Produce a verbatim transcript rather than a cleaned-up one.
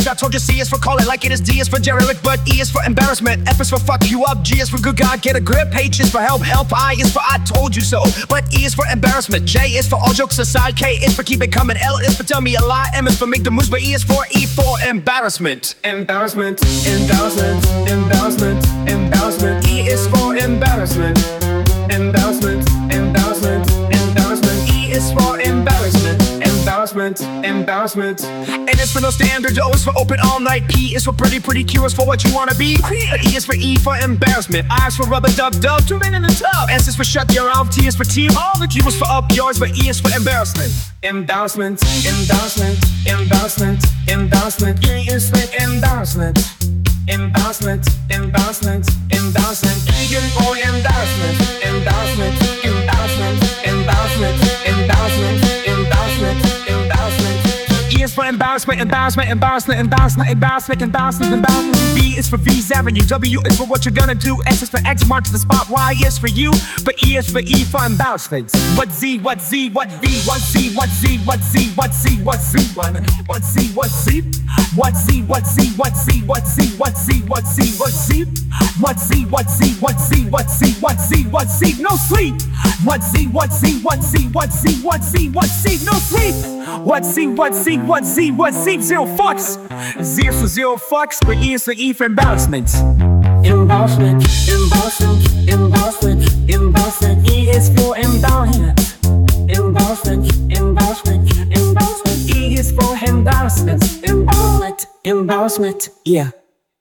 bitch, I told you. C is for call it like it is. D is for derelict, but E is for embarrassment. F is for fuck you up. G is for good God, get a grip. H is for help, help. I is for I told you so, but E is for embarrassment. J is for all jokes aside. K is for keep it coming. L is for tell me a lie. M is for make the moves, but E is for E for embarrassment. Embarrassment, embarrassment, embarrassment, embarrassment. E is for embarrassment. Embarrassment, embarrassment, embarrassment. E is for embarrassment. Embarrassment, embarrassment. N is for no standards. O is for open all night. P is for pretty, pretty. Q is for what you wanna be. E is for E for embarrassment. I is for rubber dub dub. Two men in the tub. S is for shut your mouth. T is for team. All the Q is for up yours, but E is for embarrassment. Embarrassment, embarrassment, embarrassment, embarrassment. E is for embarrassment. Embarrassment, embarrassment, embarrassment. E is for embarrassment. Embarrassment, embarrassment, embarrassment, embarrassment, embarrassment, embarrassment. E is for embarrassment, embarrassment, embarrassment, embarrassment, embarrassment, embarrassment, embarrassment. V is for V's Avenue. W is for what you're gonna do. X is for X marks the spot. Y is for you, but E is for E for embarrassment. What Z, what Z, what V, what Z, what Z, what Z, what Z, what Z, what what Z, what Z, what Z, what Z, what Z, what Z, what Z, what Z, what Z, what Z, what Z, what Z, what Z, what Z, what Z, no sleep. What Z, what Z, what Z, what Z, what Z, what Z, no sleep. What Z, what Z, what Z, what Z, zero fucks. Z is for zero fucks, but E is for E for embarrassment. Embarrassment, embarrassment, embarrassment, embarrassment. E is for embarrassment. Embarrassment, embarrassment, embarrassment. E is for embarrassment. Embarrassment, embarrassment, yeah.